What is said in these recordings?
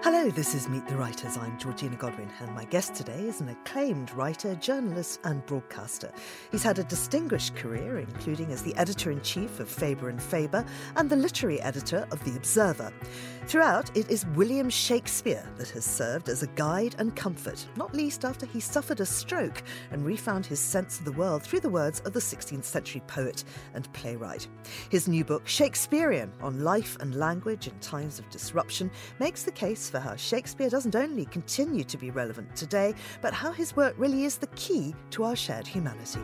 Hello, this is Meet the Writers. I'm Georgina Godwin, and my guest today is an acclaimed writer, journalist and broadcaster. He's had a distinguished career, including as the editor-in-chief of Faber and Faber and the literary editor of The Observer. Throughout, it is William Shakespeare that has served as a guide and comfort, not least after he suffered a stroke and refound his sense of the world through the words of the 16th century poet and playwright. His new book, Shakespearean, on life and language in times of disruption, makes the case for how Shakespeare doesn't only continue to be relevant today, but how his work really is the key to our shared humanity.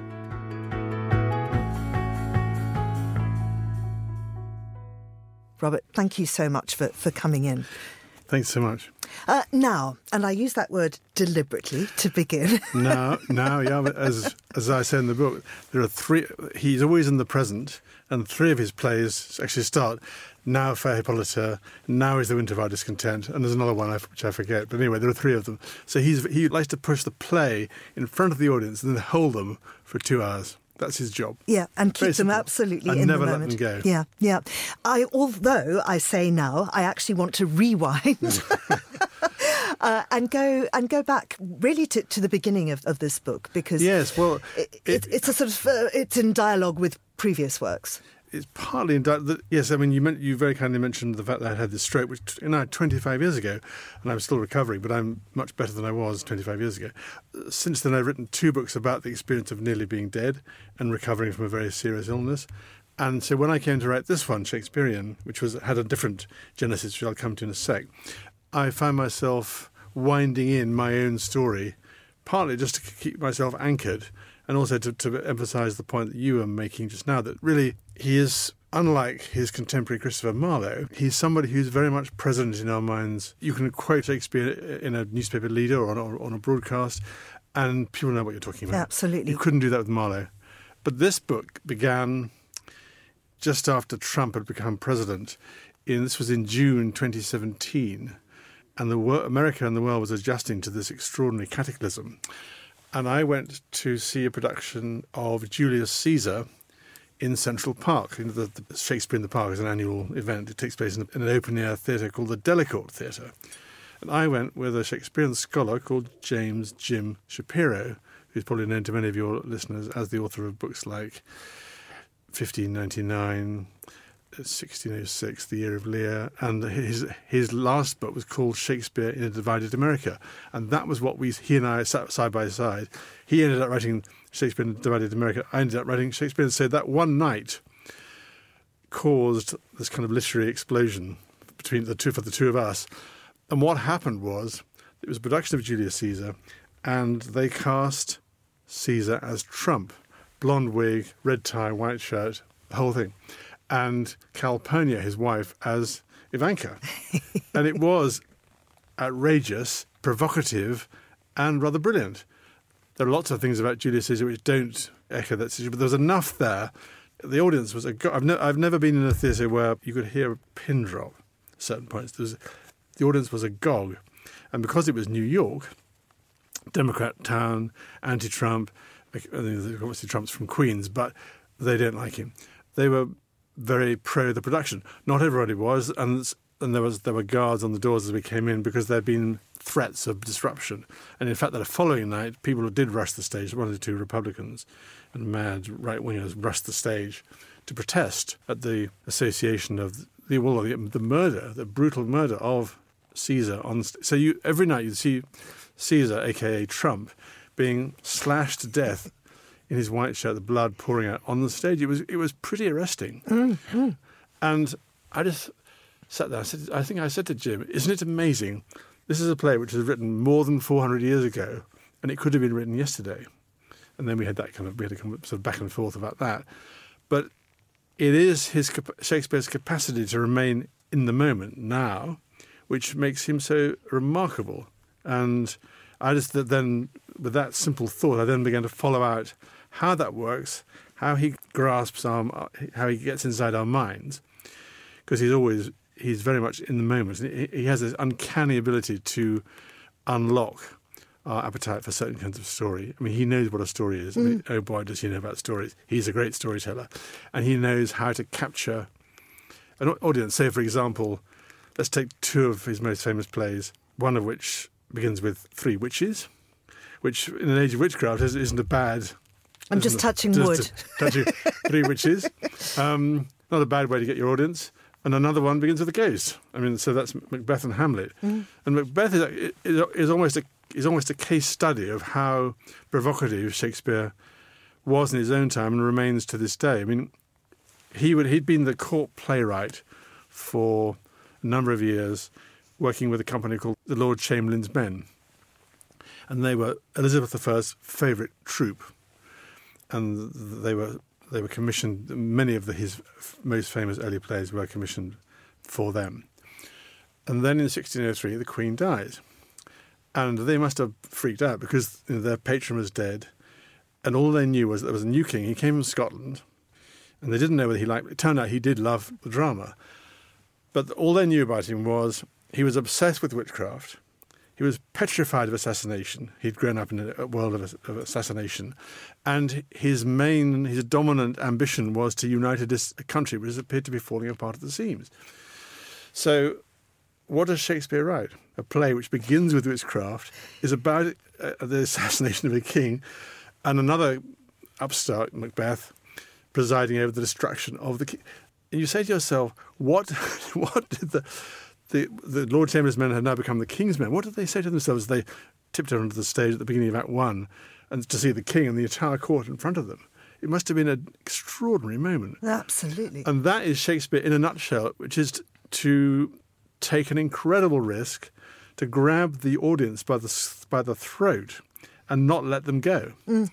Robert, thank you so much for coming in. Thanks so much. Now, and I use that word deliberately to begin. Now, yeah, but as I say in the book, there are three. He's always in the present, and three of his plays actually start now. Fair Hippolyta, now is the winter of our discontent, and there's another one which I forget. But anyway, there are three of them. So he likes to push the play in front of the audience and then hold them for 2 hours. That's his job. Yeah, and keep them absolutely in the moment. And never let them go. Yeah. Although I say now, I actually want to rewind and go back really to the beginning of this book, because yes, well, it's a sort of it's in dialogue with previous works. It's partly in yes. I mean, you very kindly mentioned the fact that I had this stroke, which 25 years ago, and I'm still recovering, but I'm much better than I was 25 years ago. Since then, I've written 2 books about the experience of nearly being dead and recovering from a very serious illness. And so when I came to write this one, Shakespearean, which had a different genesis, which I'll come to in a sec, I found myself winding in my own story, partly just to keep myself anchored, and also to emphasise the point that you were making just now, that really he is, unlike his contemporary Christopher Marlowe, he's somebody who's very much present in our minds. You can quote Shakespeare in a newspaper leader or on a broadcast, and people know what you're talking about. Absolutely. You couldn't do that with Marlowe. But this book began just after Trump had become president. This was in June 2017, and America and the world was adjusting to this extraordinary cataclysm. And I went to see a production of Julius Caesar in Central Park. The Shakespeare in the Park is an annual event. It takes place in an open-air theatre called the Delacorte Theatre. And I went with a Shakespearean scholar called James Jim Shapiro, who's probably known to many of your listeners as the author of books like 1599, 1606, The Year of Lear, and his last book was called Shakespeare in a Divided America, and that was what he and I sat side by side. He ended up writing Shakespeare in a Divided America. I ended up writing Shakespeare, and so that one night caused this kind of literary explosion for the two of us. And what happened was it was a production of Julius Caesar, and they cast Caesar as Trump, blonde wig, red tie, white shirt, the whole thing. And Calpurnia, his wife, as Ivanka. And it was outrageous, provocative, and rather brilliant. There are lots of things about Julius Caesar which don't echo that situation, but there was enough there. The audience was I've never been in a theatre where you could hear a pin drop at certain points. The audience was agog. And because it was New York, Democrat town, anti-Trump, obviously Trump's from Queens, but they don't like him. They were very pro the production. Not everybody was, and there were guards on the doors as we came in because there had been threats of disruption. And in fact, that following night, people did rush the stage. One or two Republicans and mad right-wingers rushed the stage to protest at the association of the murder, the brutal murder of Caesar. So every night you'd see Caesar, a.k.a. Trump, being slashed to death in his white shirt, the blood pouring out on the stage. It was pretty arresting. Mm-hmm. And I just sat there. I think I said to Jim, isn't it amazing? This is a play which was written more than 400 years ago, and it could have been written yesterday. And then we had to come sort of back and forth about that. But it is Shakespeare's capacity to remain in the moment now, which makes him so remarkable. And I just then, with that simple thought, I then began to follow out how that works, how he grasps how he gets inside our minds, because he's very much in the moment. He has this uncanny ability to unlock our appetite for certain kinds of story. I mean, he knows what a story is. I mean, oh boy, does he know about stories. He's a great storyteller. And he knows how to capture an audience. Say, for example, Let's take two of his most famous plays, one of which begins with three witches, which in an age of witchcraft isn't a bad... I'm just touching wood. Touching three witches. Not a bad way to get your audience. And another one begins with a ghost. I mean, so that's Macbeth and Hamlet. And Macbeth is almost a case study of how provocative Shakespeare was in his own time and remains to this day. I mean, he'd been the court playwright for a number of years, working with a company called the Lord Chamberlain's Men. And they were Elizabeth I's favourite troupe. And they were commissioned, many of his most famous early plays were commissioned for them. And then in 1603, the Queen dies. And they must have freaked out because their patron was dead. And all they knew was that there was a new king. He came from Scotland. And they didn't know whether he liked it. It turned out he did love the drama. But all they knew about him was he was obsessed with witchcraft. He was petrified of assassination. He'd grown up in a world of assassination. And his dominant ambition was to unite a country which appeared to be falling apart at the seams. So what does Shakespeare write? A play which begins with witchcraft, is about the assassination of a king, and another upstart, Macbeth, presiding over the destruction of the king. And you say to yourself, what did the Lord Chamberlain's Men have now become the King's Men? What did they say to themselves as they tiptoed onto the stage at the beginning of Act 1 and to see the King and the entire court in front of them? It must have been an extraordinary moment. Absolutely. And that is Shakespeare in a nutshell, which is to take an incredible risk, to grab the audience by the throat and not let them go.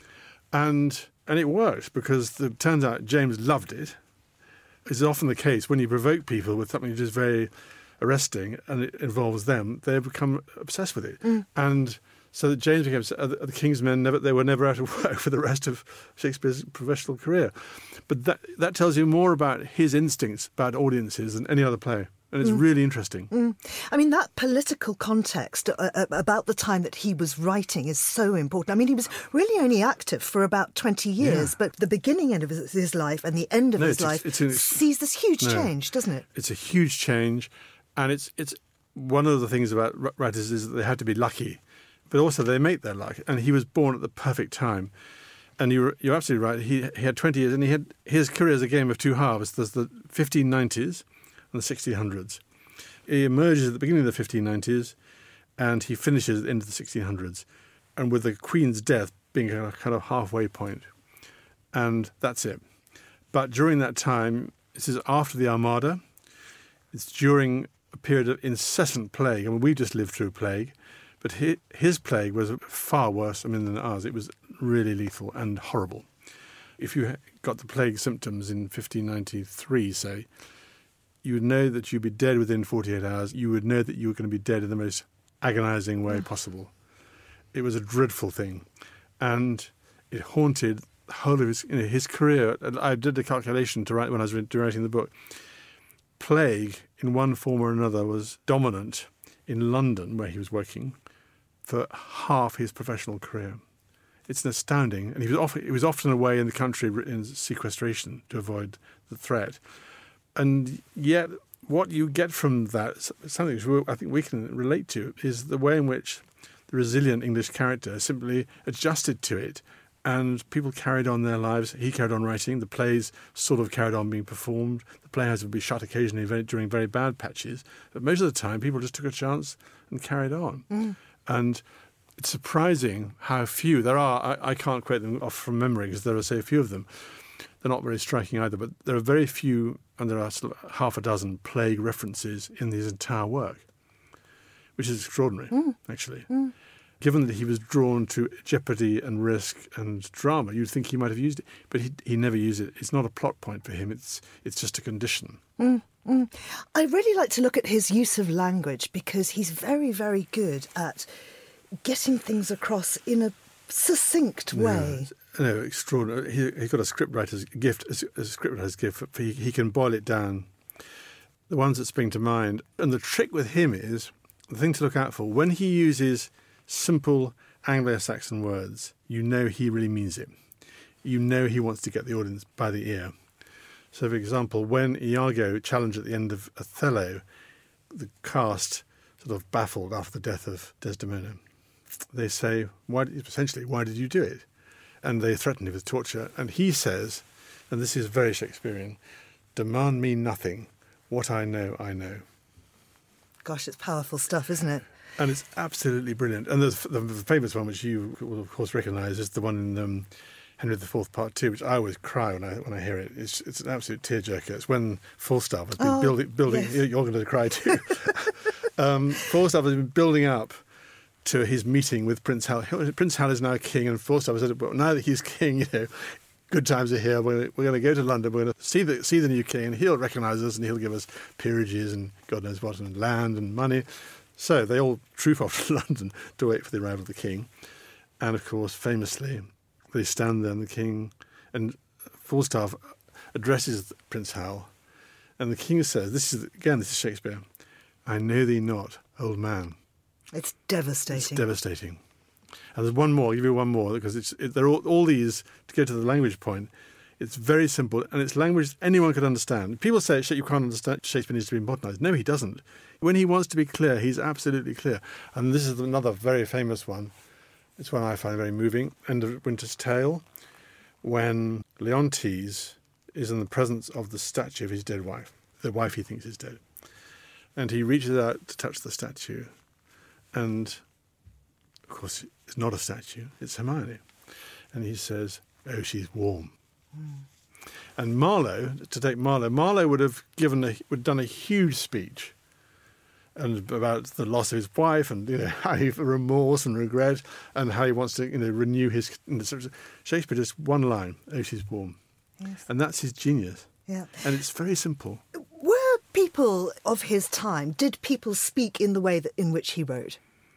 And it worked because it turns out James loved it. It's often the case when you provoke people with something just very arresting and it involves them, they become obsessed with it. And so that James became the King's Men. They were never out of work for the rest of Shakespeare's professional career. But that tells you more about his instincts about audiences than any other play. And it's really interesting. I mean, that political context about the time that he was writing is so important. I mean, he was really only active for about 20 years, but the beginning end of his life and the end of his life sees this huge change, doesn't it? It's a huge change. And it's one of the things about writers is that they have to be lucky, but also they make their luck. And he was born at the perfect time. And you're absolutely right. He had 20 years, and his career is a game of two halves. There's the 1590s and the 1600s. He emerges at the beginning of the 1590s, and he finishes at the end of the 1600s, and with the Queen's death being a kind of halfway point. And that's it. But during that time, this is after the Armada. It's during a period of incessant plague. I mean, we just lived through plague, but his plague was far worse, than ours. It was really lethal and horrible. If you got the plague symptoms in 1593, say, you would know that you'd be dead within 48 hours. You would know that you were going to be dead in the most agonizing way possible. It was a dreadful thing. And it haunted the whole of his career. And I did a calculation to write when I was writing the book. Plague, in one form or another, was dominant in London, where he was working, for half his professional career. It's astounding. And he was often away in the country in sequestration to avoid the threat. And yet what you get from that, something which I think we can relate to, is the way in which the resilient English character simply adjusted to it. And people carried on their lives. He carried on writing. The plays sort of carried on being performed. The playhouse would be shut occasionally during very bad patches. But most of the time, people just took a chance and carried on. And it's surprising how few there are. I can't quote them off from memory because there are so few of them. They're not very striking either. But there are very few, and there are sort of half a dozen plague references in his entire work, which is extraordinary, actually. Given that he was drawn to jeopardy and risk and drama, you'd think he might have used it, but he never used it. It's not a plot point for him. It's just a condition. I really like to look at his use of language because he's very, very good at getting things across in a succinct way. No, extraordinary. He's got a scriptwriter's gift. He can boil it down. The ones that spring to mind, and the trick with him is the thing to look out for when he uses simple Anglo-Saxon words, you know he really means it. You know he wants to get the audience by the ear. So, for example, when Iago challenged at the end of Othello, the cast sort of baffled after the death of Desdemona. They say, why did you do it? And they threaten him with torture. And he says, and this is very Shakespearean, demand me nothing. What I know, I know. Gosh, it's powerful stuff, isn't it? And it's absolutely brilliant. And the famous one, which you will, of course, recognise, is the one in Henry IV Part 2, which I always cry when I hear it. It's an absolute tearjerker. It's when Falstaff has been building. Yes. You're going to cry too. Falstaff has been building up to his meeting with Prince Hal. Prince Hal is now king, and Falstaff said, well, now that he's king, good times are here. We're going to go to London. We're going to see the new king, and he'll recognise us, and he'll give us peerages and God knows what, and land and money. So they all troop off to London to wait for the arrival of the king. And of course, famously, they stand there, and the king and Falstaff addresses Prince Hal, and the king says, "This is Shakespeare. I know thee not, old man." It's devastating. It's devastating. And there's one more. I'll give you one more because they're all these, to go to the language point, it's very simple and it's language anyone could understand. People say you can't understand, Shakespeare needs to be modernised. No, he doesn't. When he wants to be clear, he's absolutely clear. And this is another very famous one. It's one I find very moving. End of Winter's Tale, when Leontes is in the presence of the statue of his dead wife, the wife he thinks is dead. And he reaches out to touch the statue. And, of course, it's not a statue, it's Hermione. And he says, "Oh, she's warm." And Marlowe, to take Marlowe would have done a huge speech and about the loss of his wife and how he remorse and regret and how he wants to renew his. Shakespeare just one line, "Oh, she's warm," Yes. and that's his genius. Yeah. And it's very simple. Were people of his time, did people speak in the way in which he wrote?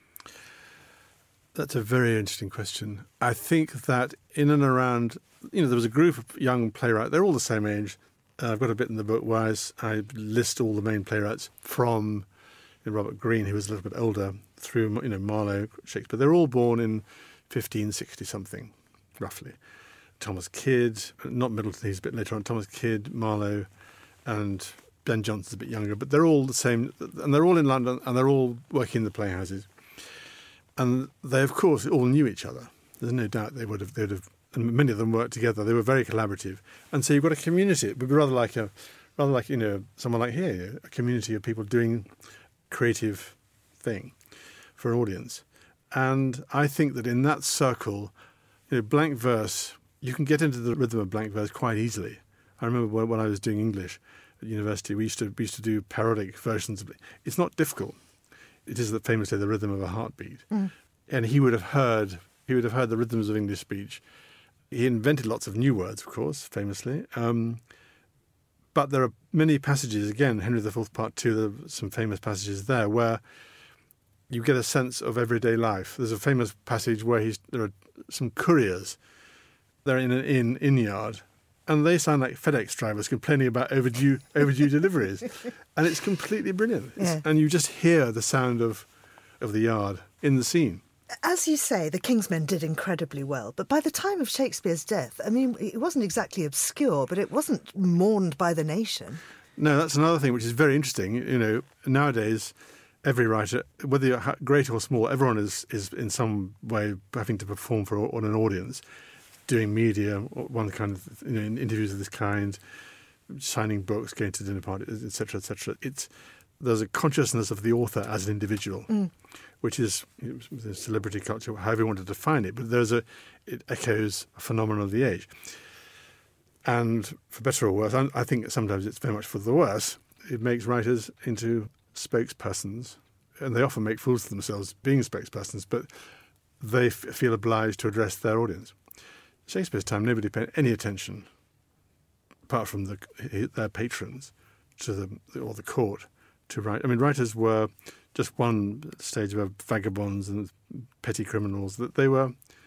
That's a very interesting question. I think that in and around, there was a group of young playwrights. They're all the same age. I've got a bit in the book where I list all the main playwrights from Robert Greene, who was a little bit older, through Marlowe, Shakespeare. They're all born in 1560-something, roughly. Thomas Kidd, not Middleton, he's a bit later on. Thomas Kidd, Marlowe, and Ben Jonson's a bit younger. But they're all the same, and they're all in London, and they're all working in the playhouses. And they, of course, all knew each other. There's no doubt they would have, and many of them worked together. They were very collaborative. And so you've got a community. It would be rather like someone like here, a community of people doing creative thing for an audience. And I think that in that circle, blank verse, you can get into the rhythm of blank verse quite easily. I remember when I was doing English at university, we used to do parodic versions of it. It's not difficult. It is famously the rhythm of a heartbeat. Mm. And he would have heard the rhythms of English speech. He invented lots of new words, of course, famously. But there are many passages, again, Henry IV Part 2, there are some famous passages there where you get a sense of everyday life. There's a famous passage where there are some couriers. They're in an inn yard, and they sound like FedEx drivers complaining about overdue deliveries. And it's completely brilliant. Yeah. And you just hear the sound of the yard in the scene. As you say, the King's Men did incredibly well. But by the time of Shakespeare's death, I mean, it wasn't exactly obscure, but it wasn't mourned by the nation. No, that's another thing which is very interesting. Nowadays, every writer, whether you're great or small, everyone is in some way having to perform on an audience, doing media, one kind of interviews of this kind, signing books, going to dinner parties, etc., etc. There's a consciousness of the author as an individual, which is the celebrity culture, however you want to define it. But it echoes a phenomenon of the age. And for better or worse, I think sometimes it's very much for the worse. It makes writers into spokespersons, and they often make fools of themselves being spokespersons, but they feel obliged to address their audience. Shakespeare's time, nobody paid any attention, apart from their patrons, to the court, to write. I mean, writers were just one stage of vagabonds and petty criminals. That they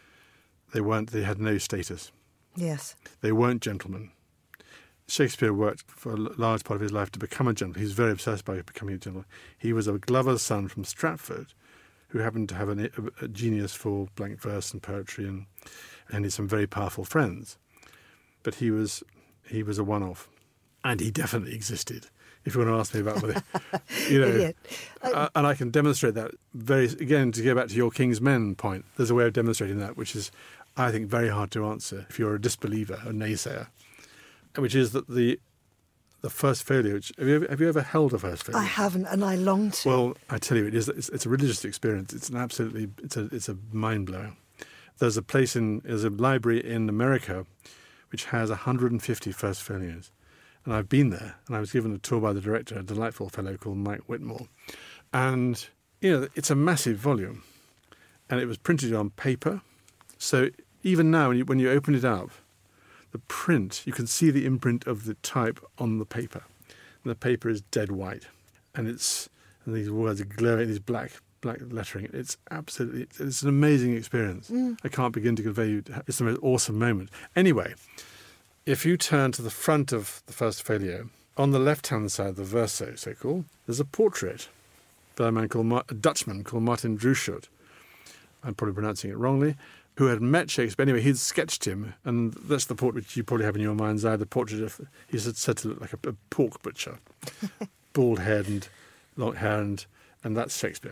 had no status. Yes. They weren't gentlemen. Shakespeare worked for a large part of his life to become a gentleman. He was very obsessed by becoming a gentleman. He was a glover's son from Stratford, who happened to have a genius for blank verse and poetry, and he had some very powerful friends. But he was a one-off. And he definitely existed, if you want to ask me about whether, you know. And I can demonstrate that again, to go back to your King's Men point, there's a way of demonstrating that, which is, I think, very hard to answer if you're a disbeliever, a naysayer, which is that the first folio, have you ever held a first folio? I haven't, and I long to. Well, I tell you, it's a religious experience. It's a mind-blower. There's a library in America which has 150 first folios. And I've been there, and I was given a tour by the director, a delightful fellow called Mike Whitmore. And, you know, it's a massive volume. And it was printed on paper. So even now, when you open it up, the print, you can see the imprint of the type on the paper. And the paper is dead white. And these words are glowing, these black lettering. It's an amazing experience. I can't begin to convey you. It's the most awesome moment. Anyway, if you turn to the front of the first folio, on the left-hand side, the verso, so-called, there's a portrait by a Dutchman called Martin Druschut. I'm probably pronouncing it wrongly, who had met Shakespeare. Anyway, he'd sketched him, and that's the portrait which you probably have in your mind's eye, the portrait of, he's said to look like a pork butcher, bald head and long hair, and that's Shakespeare.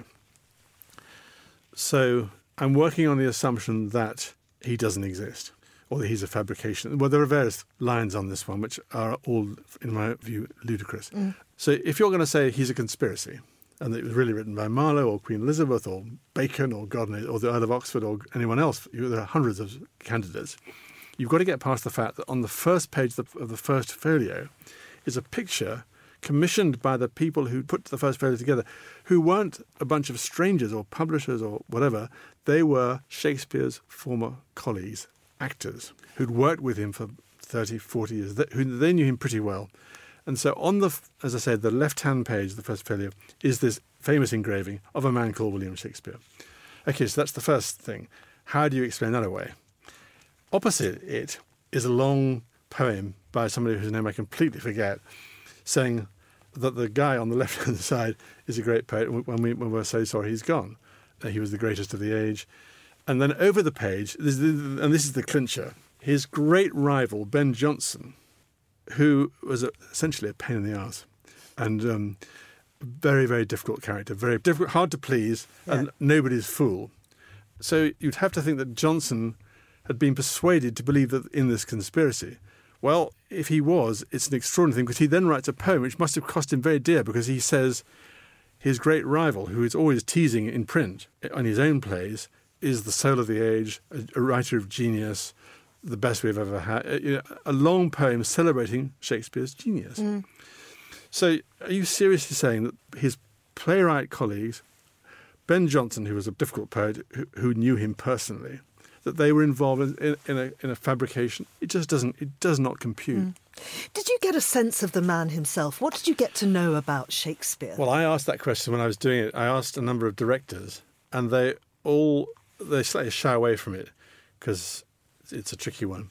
So I'm working on the assumption that he doesn't exist, or that he's a fabrication. Well, there are various lines on this one which are all, in my view, ludicrous. So if you're going to say he's a conspiracy, and that it was really written by Marlowe or Queen Elizabeth or Bacon or God knows, or the Earl of Oxford or anyone else, there are hundreds of candidates, you've got to get past the fact that on the first page of the first folio is a picture commissioned by the people who put the first folio together, who weren't a bunch of strangers or publishers or whatever. They were Shakespeare's former colleagues, actors, who'd worked with him for 30, 40 years, they knew him pretty well. And so on as I said, the left-hand page of the first folio is this famous engraving of a man called William Shakespeare. Okay, so that's the first thing. How do you explain that away? Opposite it is a long poem by somebody whose name I completely forget, saying that the guy on the left-hand side is a great poet, when we're so sorry he's gone. He was the greatest of the age. And then over the page, and this is the clincher, his great rival, Ben Jonson, who was essentially a pain in the arse, and very, very difficult character, very difficult, hard to please, and nobody's fool. So you'd have to think that Jonson had been persuaded to believe that in this conspiracy. Well, if he was, it's an extraordinary thing, because he then writes a poem which must have cost him very dear, because he says his great rival, who is always teasing in print on his own plays, is the soul of the age, a writer of genius, the best we've ever had. A long poem celebrating Shakespeare's genius. So are you seriously saying that his playwright colleagues, Ben Jonson, who was a difficult poet, who knew him personally, that they were involved in a fabrication? It does not compute. Did you get a sense of the man himself? What did you get to know about Shakespeare? Well, I asked that question when I was doing it. I asked a number of directors, and they slightly shy away from it because it's a tricky one.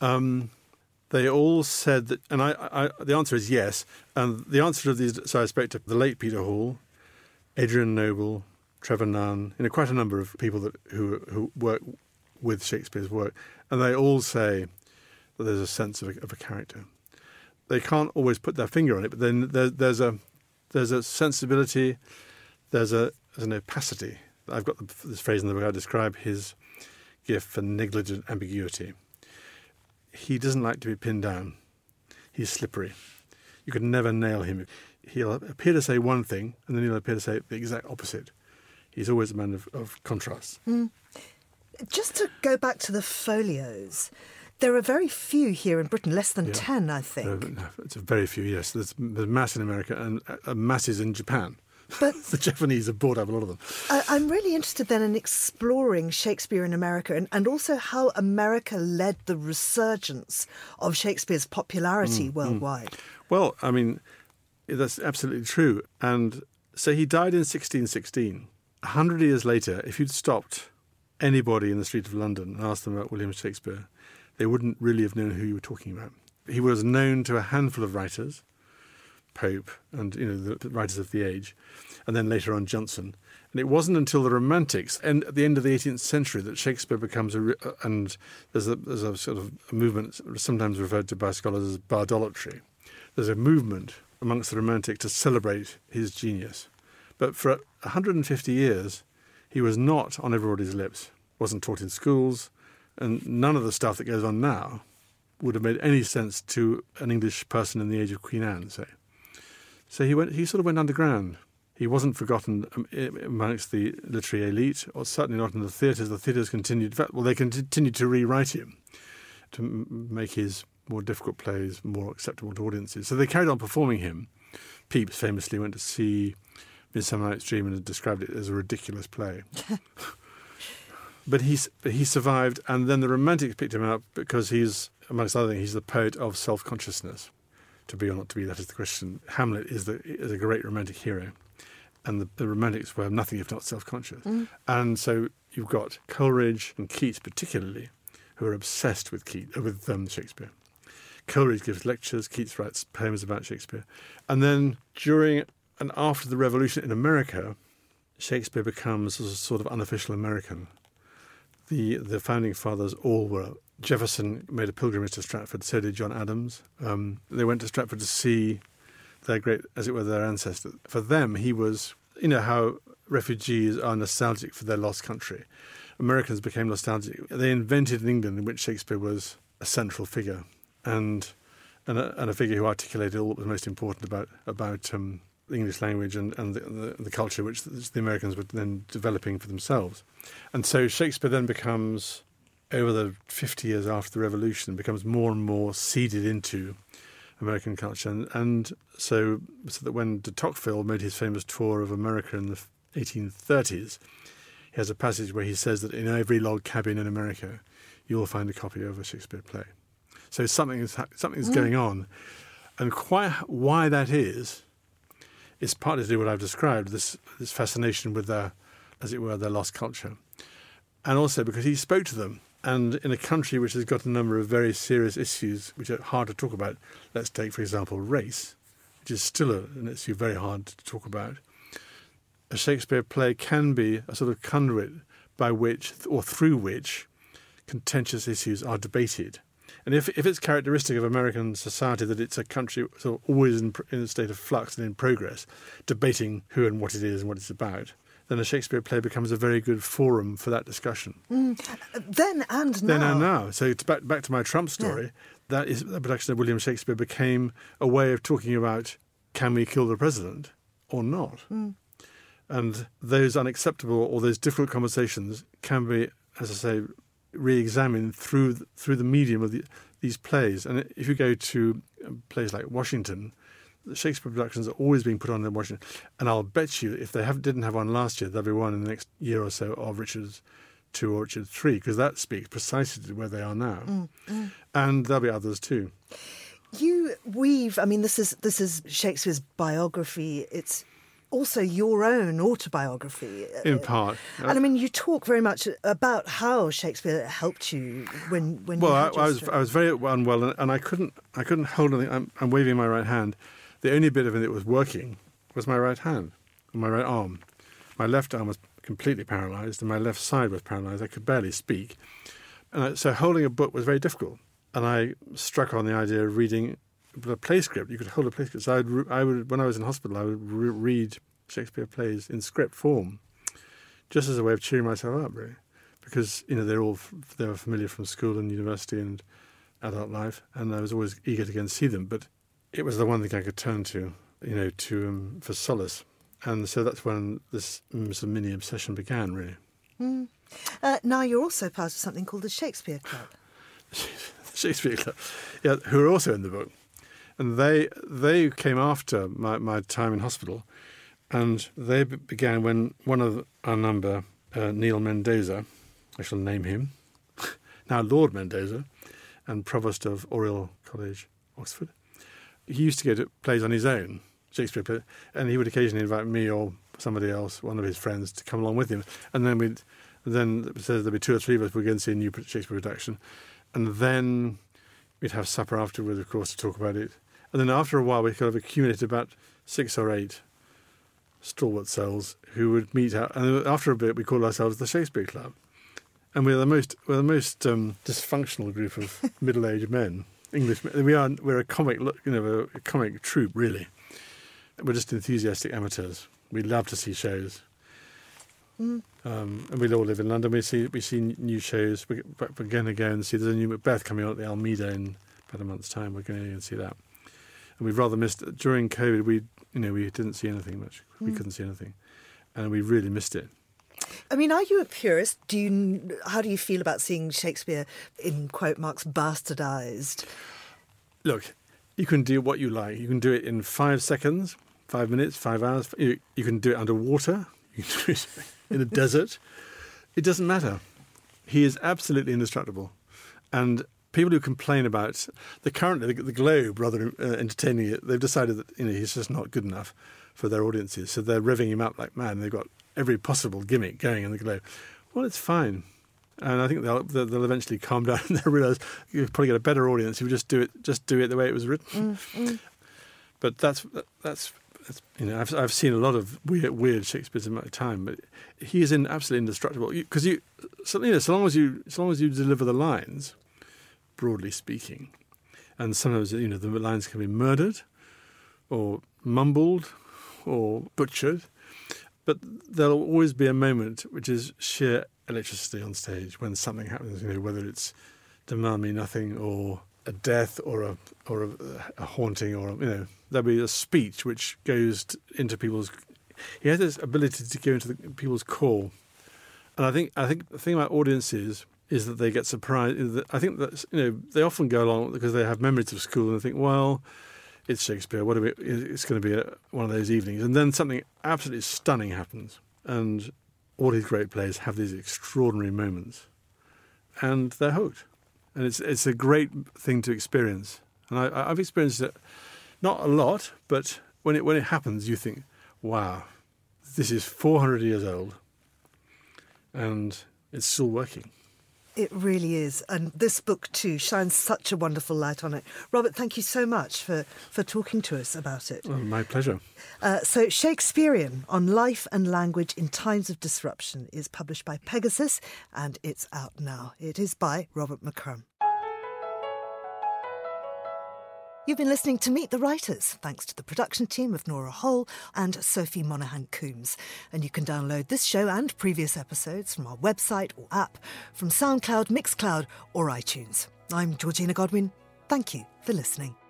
They all said that, and the answer is yes. And the answer to these, so I spoke to the late Peter Hall, Adrian Noble, Trevor Nunn, quite a number of people who work with Shakespeare's work, and they all say that there's a sense of a character. They can't always put their finger on it, but then there's a sensibility, there's an opacity. I've got this phrase in the book. I describe his gift for negligent ambiguity. He doesn't like to be pinned down. He's slippery. You could never nail him. He'll appear to say one thing, and then he'll appear to say the exact opposite. He's always a man of contrasts. Just to go back to the folios, there are very few here in Britain, less than 10, I think. It's a very few, yes. There's mass in America and masses in Japan. But the Japanese have bought up a lot of them. I'm really interested then in exploring Shakespeare in America and also how America led the resurgence of Shakespeare's popularity worldwide. Well, I mean, that's absolutely true. And so he died in 1616. 100 years later, if you'd stopped anybody in the street of London and asked them about William Shakespeare, they wouldn't really have known who you were talking about. He was known to a handful of writers, Pope and the writers of the age, and then later on Jonson. And it wasn't until the Romantics and at the end of the 18th century that Shakespeare becomes and there's a sort of a movement sometimes referred to by scholars as bardolatry, there's a movement amongst the Romantics to celebrate his genius. But for 150 years, he was not on everybody's lips, wasn't taught in schools, and none of the stuff that goes on now would have made any sense to an English person in the age of Queen Anne, say. So he sort of went underground. He wasn't forgotten amongst the literary elite, or certainly not in the theatres. The theatres continued, in fact, they continued to rewrite him to make his more difficult plays more acceptable to audiences. So they carried on performing him. Pepys famously went to see Midsummer Night's Dream and described it as a ridiculous play. But he survived, and then the Romantics picked him up because he's, amongst other things, he's the poet of self-consciousness. To be or not to be, that is the question. Hamlet is a great romantic hero, and the Romantics were nothing if not self-conscious. And so you've got Coleridge and Keats particularly, who are obsessed with Shakespeare. Coleridge gives lectures, Keats writes poems about Shakespeare. And then during and after the Revolution in America, Shakespeare becomes a sort of unofficial American. The founding fathers all were. Jefferson made a pilgrimage to Stratford, so did John Adams. They went to Stratford to see their great, as it were, their ancestors. For them, he was, you know how refugees are nostalgic for their lost country. Americans became nostalgic. They invented an England in which Shakespeare was a central figure and a figure who articulated all that was most important about the English language and the culture which the Americans were then developing for themselves. And so Shakespeare then becomes, over the 50 years after the Revolution, becomes more and more seeded into American culture. And so that when de Tocqueville made his famous tour of America in the 1830s, he has a passage where he says that in every log cabin in America, you'll find a copy of a Shakespeare play. So something's going on. And quite why that is partly to do what I've described, this fascination with their lost culture. And also because he spoke to them. And in a country which has got a number of very serious issues which are hard to talk about, let's take, for example, race, which is still an issue very hard to talk about, a Shakespeare play can be a sort of conduit by which, or through which, contentious issues are debated. And if it's characteristic of American society that it's a country sort of always in a state of flux and in progress, debating who and what it is and what it's about, then a Shakespeare play becomes a very good forum for that discussion. Then and now. Then and now. So it's back to my Trump story. Yeah. The production of William Shakespeare became a way of talking about, can we kill the president or not? And those unacceptable or those difficult conversations can be, as I say, re-examined through the medium of these plays. And if you go to plays like Washington, the Shakespeare productions are always being put on in Washington. And I'll bet you if they didn't have one last year, there'll be one in the next year or so of Richard II or Richard III, because that speaks precisely to where they are now. And there'll be others too. You weave, I mean, this is Shakespeare's biography. It's also your own autobiography. In part. And I mean, you talk very much about how Shakespeare helped you when you had your stroke. I was very unwell and I couldn't hold anything. I'm waving my right hand. The only bit of it that was working was my right hand, my right arm. My left arm was completely paralysed and my left side was paralysed. I could barely speak. And so holding a book was very difficult. And I struck on the idea of reading a play script. You could hold a play script. So I would, when I was in hospital, I would read Shakespeare plays in script form, just as a way of cheering myself up, really, because they were familiar from school and university and adult life, and I was always eager to go and see them. But it was the one thing I could turn to, for solace, and so that's when this sort of mini obsession began, really. Now you're also part of something called the Shakespeare Club. Shakespeare Club, yeah, who are also in the book. And they came after my time in hospital, and they began when one of our number, Neil Mendoza, I shall name him, now Lord Mendoza, and Provost of Oriel College, Oxford. He used to go to plays on his own, Shakespeare plays, and he would occasionally invite me or somebody else, one of his friends, to come along with him. And then there'd be 2 or 3 of us would go and see a new Shakespeare production. And then we'd have supper afterwards, of course, to talk about it. And then after a while, we kind of accumulated about 6 or 8 stalwart souls who would meet out. And after a bit, we called ourselves the Shakespeare Club. And we're the most dysfunctional group of middle-aged men English. We're a comic, a comic troupe, really. We're just enthusiastic amateurs. We love to see shows. And we all live in London. We see new shows. We're going to go and see. There's a new Macbeth coming on at the Almeida in about a month's time. We're going to go and see that. And we've rather missed it. During COVID. We didn't see anything much. We couldn't see anything, and we really missed it. I mean, are you a purist? How do you feel about seeing Shakespeare, in quote marks, bastardised? Look, you can do what you like. You can do it in 5 seconds, 5 minutes, 5 hours. You can do it underwater. You can do it in a desert. It doesn't matter. He is absolutely indestructible. And people who complain about the Globe, rather entertaining it, they've decided that he's just not good enough for their audiences. So they're revving him up like mad. They've got every possible gimmick going in the Globe. Well, it's fine. And I think they'll eventually calm down and they'll realise you'll probably get a better audience if you just do it the way it was written. But that's I've seen a lot of weird Shakespeares in my time, but he is absolutely indestructible because so long as you deliver the lines, broadly speaking, and sometimes the lines can be murdered or mumbled or butchered, but there'll always be a moment which is sheer electricity on stage when something happens, whether it's Demand Me Nothing or a death or a haunting or there'll be a speech which goes into people's. He has this ability to go into people's core, and I think the thing about audiences is that they get surprised. I think that they often go along because they have memories of school and they think, well, it's Shakespeare. It's going to be one of those evenings, and then something absolutely stunning happens, and all his great plays have these extraordinary moments, and they're hooked, and it's a great thing to experience. And I've experienced it, not a lot, but when it happens, you think, wow, this is 400 years old, and it's still working. It really is. And this book, too, shines such a wonderful light on it. Robert, thank you so much for talking to us about it. Oh, my pleasure. So Shakespearean on Life and Language in Times of Disruption is published by Pegasus, and it's out now. It is by Robert McCrum. You've been listening to Meet the Writers, thanks to the production team of Nora Hole and Sophie Monaghan-Coombs. And you can download this show and previous episodes from our website or app, from SoundCloud, Mixcloud or iTunes. I'm Georgina Godwin. Thank you for listening.